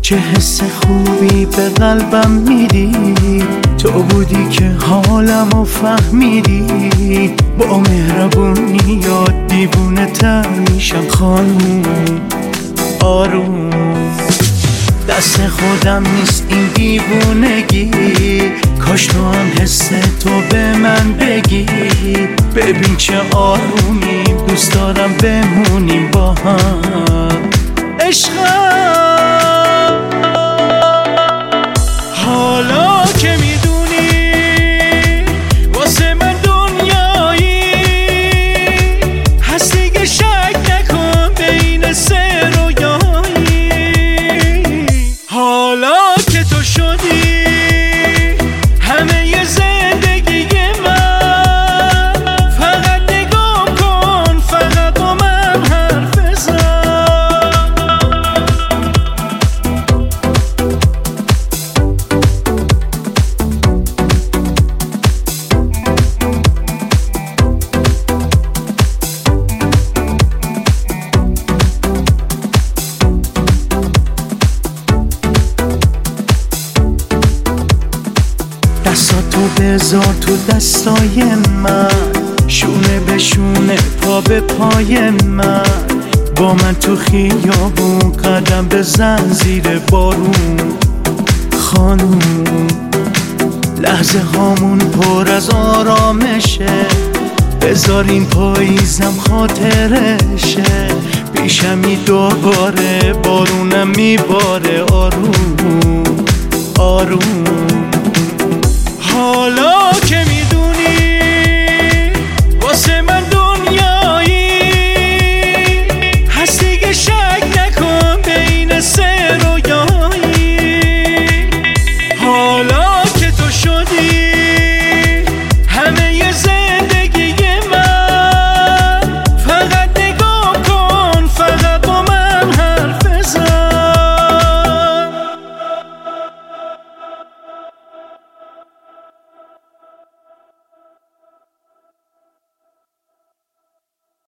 چه حس خوبی به قلبم میدی، تو بودی که حالمو فهمیدی. با مهربونی یاد دیوونه تر میشم خانوم آروم. دست خودم نیست این دیوونگی، کاش تو هم حس تو به من بگی. ببین چه آرومیم، دوست دارم بمونیم با هم عشقم. حالا که میدونی واسه من دنیایی هستی که شک نکن بین سر و یایی. حالا که تو شدی همه ی زندگی من، فقط نگاه کن، فقط با من حرف بزن. دستاتو بذار تو دستای من، شونه به شونه پا به پای من. با من تو خیابون قدم بزن زیر بارون خانوم. لحظه هامون پر از آرامشه، بذاریم پاییزم خاطرشه. پیشمی دوباره بارونم میباره آروم آروم. حالا